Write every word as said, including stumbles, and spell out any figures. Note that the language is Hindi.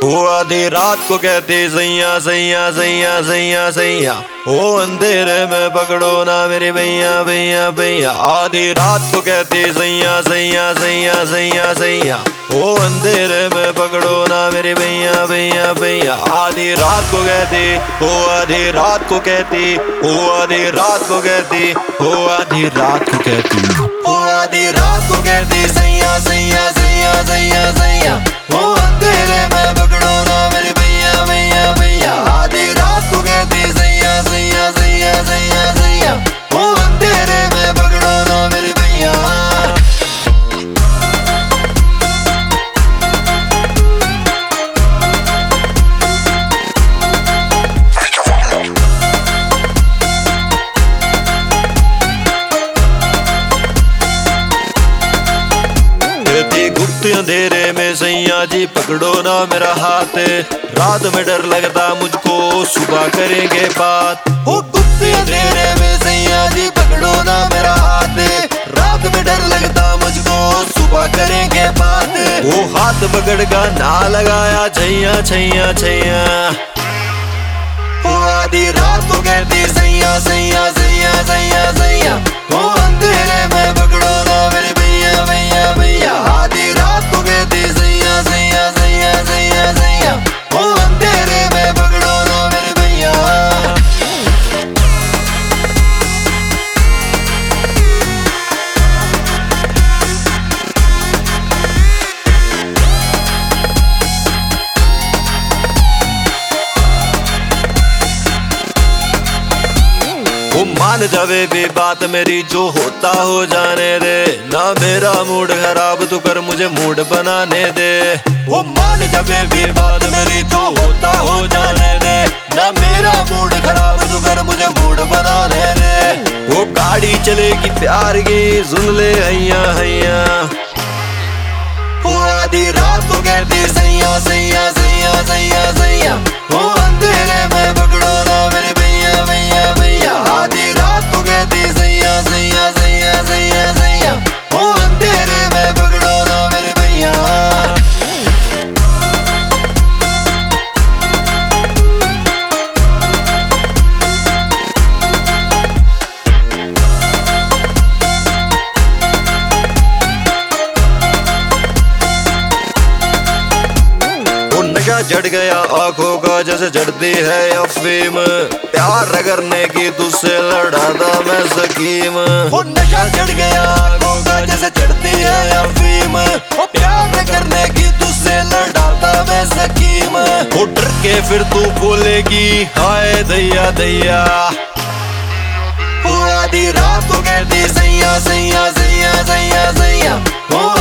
वो आधी रात को कहती सैया सैया सैया सैया सैया, ओ अंधेरे में पकड़ो ना मेरी भैया भैया भैया। आधी रात को कहती सैया सैया सैया सैया सैया, ओ अंधेरे में पकड़ो ना मेरी भैया भैया भैया। आधी रात को कहती, ओ आधी रात को कहती, ओ आधी रात को कहती, ओ आधी रात को कहती, ओ आधी रात को कहती सैया सैया सैया सैया सैया, ओ अंधेरे में पकड़ो ना मेरी भैया भैया भैया। आधी रात को कहती सैया सैया सैया सैया सैया, ओ अंधेरे में पकड़ो ना मेरी भैया। गुप्त अंधेरे में सैया जी पकड़ो ना मेरा हाथ, रात में डर लगता मुझको सुबह करेंगे बात। ओ गुप्त अंधेरे में सैया जी पकड़ो ना मेरा हाथ, रात में डर लगता मुझको सुबह करेंगे बात। वो हाथ पकड़ का ना लगाया छैया छैया छैया, ओ आधी रात को कहती सैया सैया सैया सैया सैया, ओ अंधेरे में पकड़ो ना मेरे भैया भैया भैया। आधी रात को कहती सैया सैया सैया सैया सैया, ओ अंधेरे में पकड़ो ना मेरे भैया। वो मान जावे भी बात मेरी, जो होता हो जाने दे ना। मेरा मूड खराब तू कर मुझे मूड बनाने दे। वो मान जावे भी बात मेरी, जो होता हो जाने दे ना। मेरा मूड खराब तू कर मुझे मूड बनाने दे। वो गाड़ी चलेगी प्यार की सुन ले हैया हैया, वो आधी रात को कहती सैया सैया सैया सैया सैया, वो अंधेरे में पकड़ो ना मेरे भैया भैया भैया। आधी रात को कहती सैया सैया सैया सैया सैया, वो अंधेरे में पकड़ो ना मेरे भैया। नशा चढ़ गया आंखों का जैसे चढ़ती है अफीम, प्यार करने की तुझसे लड़ाता मैं सकीम। वो नशा चढ़ गया आंखों का जैसे चढ़ती है अफीम, प्यार करने की तुझसे लड़ाता मैं सकीम। वो डर के फिर तू बोलेगी हाय दैया दैया, वो आधी रात को कहती सैया सैया सैया सैया सैया, वो